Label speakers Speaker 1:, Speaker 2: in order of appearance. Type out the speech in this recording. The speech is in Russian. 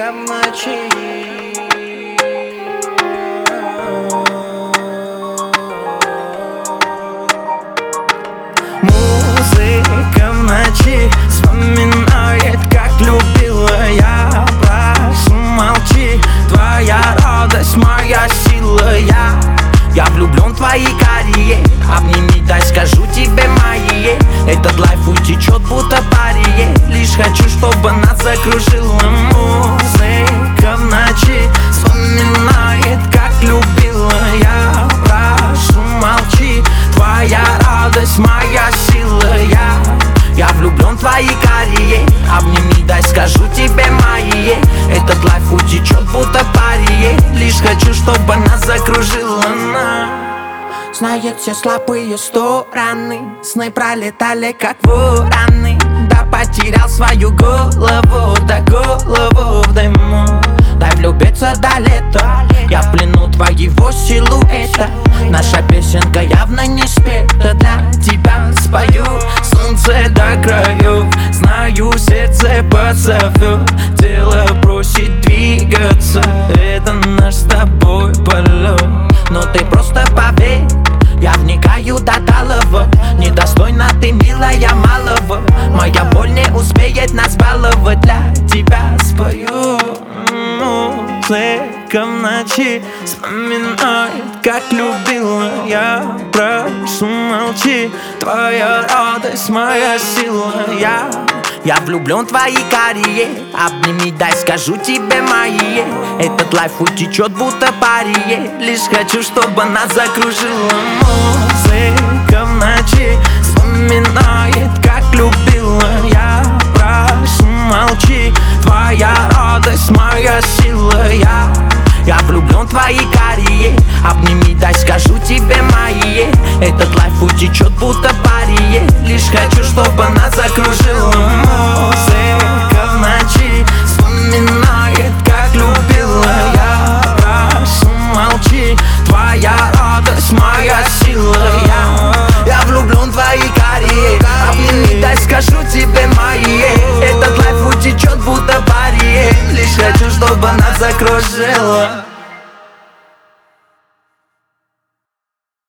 Speaker 1: Музыка в ночи. Музыка в ночи вспоминает, как любила я. Прошу, молчи, твоя радость, моя сила. Я влюблен в твои карие. Обними, дай скажу тебе мои. Этот лайф утечет, будто парие. Лишь хочу, чтобы нас закружила музыка в ночи. Вспоминает, как любила я. Прошу, молчи, твоя радость, моя сила. Я влюблен в твои карие. Обними, дай скажу тебе мои. Этот лайф утечет, будто парие. Лишь хочу, чтобы нас закружила она. Знает все слабые стороны. Сны пролетали, как вороны. Да потерял свою голову, да голову в дыму. Дай влюбиться до лета. Я в плену твоего силуэта. Наша песенка явно не спета. Для тебя спою солнце до краев. Знаю, сердце позовет. Тело просит двигаться. Это наш с тобой полет. Но ты просто поверь, я вникаю до талого. Недостойна ты, милая, малого. Моя боль не успеет нас баловать. Для тебя спою. Музыка в ночи вспоминает, как любила я. Прошу, молчи, твоя радость, моя сила. Я влюблен в твои карие. Обними, дай скажу тебе мои. Этот лайф утечет, будто парие. Лишь хочу, чтобы нас закружила музыка в ночи. Вспоминает, как любила я. Прошу, молчи, твоя радость, моя сила. Я влюблен в твои карие. Обними, дай скажу тебе мои. Этот лайф утечет, будто парие. Лишь хочу, чтобы нас закружила музыка в ночи. Вспоминает, как любила я. Прошу, молчи, твоя радость, моя сила. Я влюблен в твои карие. Обними, дай скажу тебе мои. Этот лайф утечет, будто парие. Лишь хочу, чтобы нас закружила.